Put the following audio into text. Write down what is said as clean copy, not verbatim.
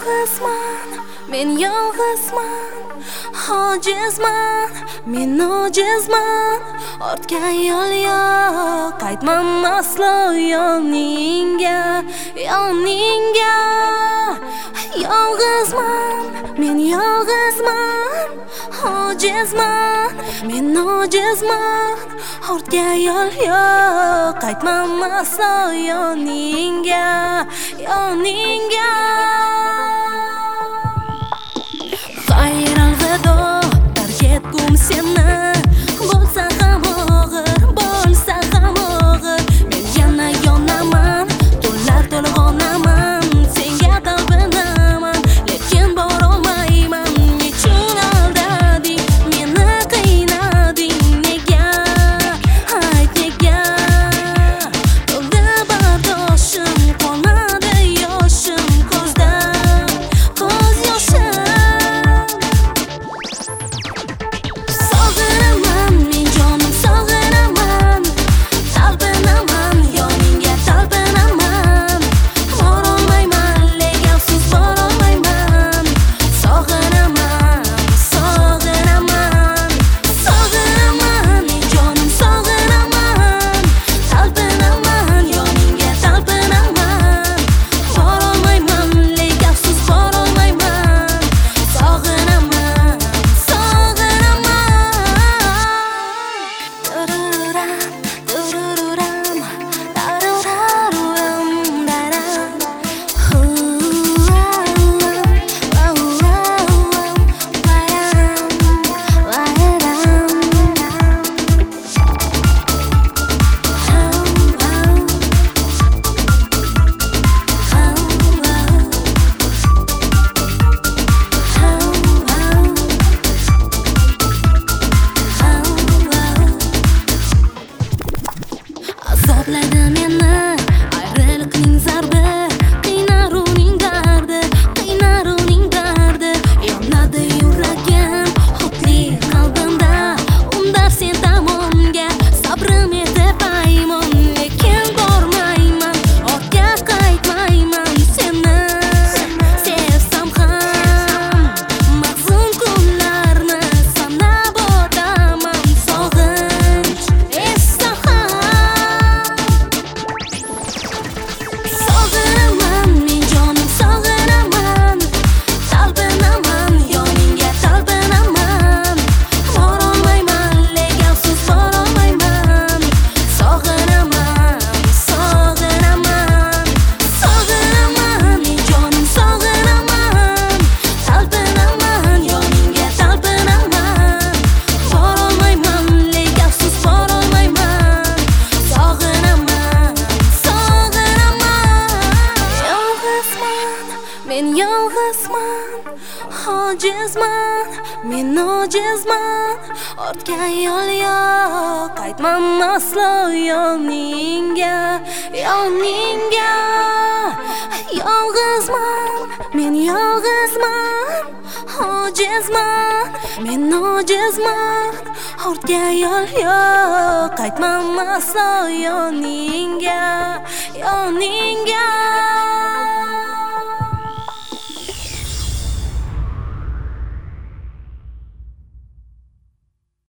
yolg'izman, men yolg'izman, ojizman, men ojizman. Ortga yo'l yo'q, qaytmam aslo yoningga, yoningga. Yolg'izman, men yolg'izman, ojizman, men ojizman. Ortga yo'l yo'q, qaytmam aslo yoningga, yoningga. Xayr alvido, tark etgum seni. Bo'lsa ham og'ir, bo'lsa ham og'ir. Men yana yonaman, tunlar to'lg'onaman. Senga talpinaman, lekin borolmayman. Nechun aldading, meni qiynading. Nega, ayt nega? To'ldi bardoshim, qolmadi yoshim ko'zda, ko'z yoshim. Sog'inaman, men jonim sog'inaman, talpinaman, yoningga talpinaman. Borolmayman, lekin afsus borolmayman. Sog'inaman, sog'inaman, sog'inaman, men jonim sog'inaman, talpinaman, yoningga talpinaman. Borolmayman, lekin afsus borolmayman. Sog'inaman, sog'inaman. Durururam, daruraruram, daram. Azobladi meni ayriliqning zarbi, qiynar uning dardi, qiynar uning dardi. Yonadi yuragim, xuddi qalbimda, undar sen tomonga. Sabrim yetib paymon, lekin bormayman, ortga qaytmayman. Seni sevsam ham, mahzun kunlarni sanab o'taman. Sog'inch essa ham. Sog'inaman, men jonim sog'inaman, talpinaman, yoningga talpinaman. Borolmayman, lekin afsus borolmayman. Sog'inaman, sog'inaman, sog'inaman, men jonim sog'inaman, talpinaman, yoningga talpinaman. Borolmayman, lekin afsus borolmayman. Sog'inaman, sog'inaman. Yolg'izman, men yolg'izman, ojizman, men ojizman. Ortga yo'l yo'q, qaytmam aslo yoningga, yoningga. Yolg'izman, men yolg'izman, ojizman, men ojizman. Ortga yo'l yo'q, qaytmam aslo yoningga, yoningga.